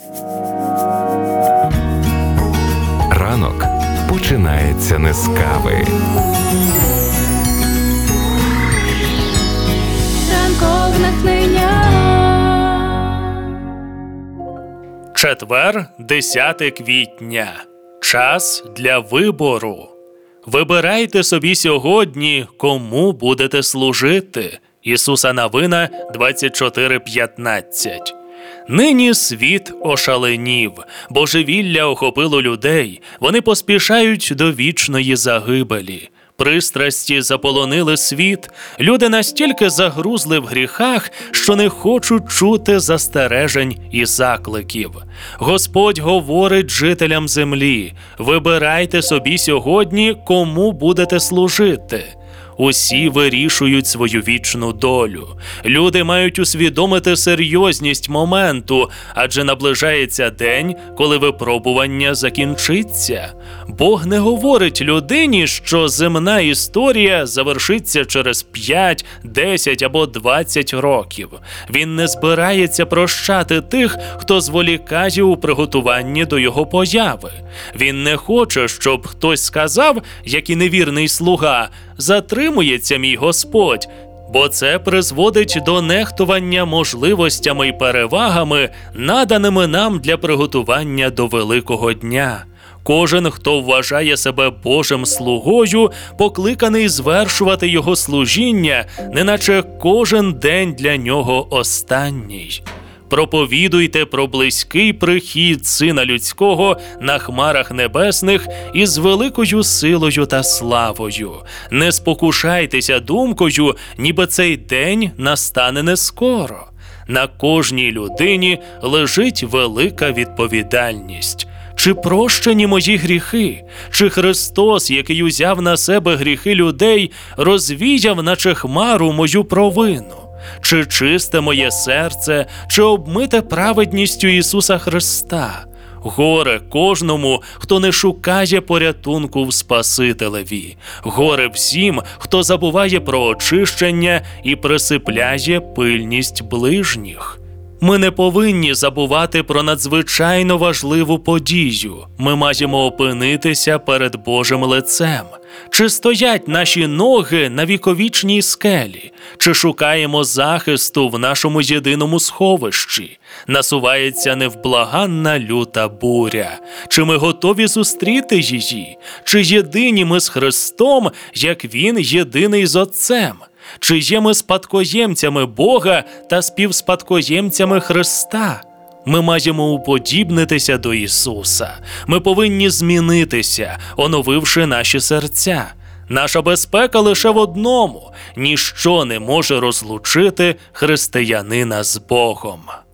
Ранок починається не з кави. Ранкове натхнення. Четвер, 10 квітня. Час для вибору. Вибирайте собі сьогодні, кому будете служити. Ісуса Навина 24:15. Нині світ ошаленів, божевілля охопило людей, вони поспішають до вічної загибелі. Пристрасті заполонили світ, люди настільки загрузли в гріхах, що не хочуть чути застережень і закликів. Господь говорить жителям землі: вибирайте собі сьогодні, кому будете служити. Усі вирішують свою вічну долю. Люди мають усвідомити серйозність моменту, адже наближається день, коли випробування закінчиться. Бог не говорить людині, що земна історія завершиться через 5, 10 або 20 років. Він не збирається прощати тих, хто зволікає у приготуванні до його появи. Він не хоче, щоб хтось сказав, як і невірний слуга: «Затримується мій Господь», бо це призводить до нехтування можливостями й перевагами, наданими нам для приготування до великого дня. Кожен, хто вважає себе Божим слугою, покликаний звершувати його служіння, неначе кожен день для нього останній. Проповідуйте про близький прихід Сина Людського на хмарах небесних із великою силою та славою. Не спокушайтеся думкою, ніби цей день настане не скоро. На кожній людині лежить велика відповідальність. Чи прощені мої гріхи? Чи Христос, який узяв на себе гріхи людей, розвіяв наче хмару мою провину? Чи чисте моє серце, чи обмите праведністю Ісуса Христа? Горе кожному, хто не шукає порятунку в Спасителеві. Горе всім, хто забуває про очищення і присипляє пильність ближніх. Ми не повинні забувати про надзвичайно важливу подію. Ми маємо опинитися перед Божим лицем. Чи стоять наші ноги на віковічній скелі? Чи шукаємо захисту в нашому єдиному сховищі? Насувається невблаганна люта буря. Чи ми готові зустріти її? Чи єдині ми з Христом, як Він єдиний з Отцем? Чи є ми спадкоємцями Бога та співспадкоємцями Христа? Ми маємо уподібнитися до Ісуса. Ми повинні змінитися, оновивши наші серця. Наша безпека лише в одному – ніщо не може розлучити християнина з Богом.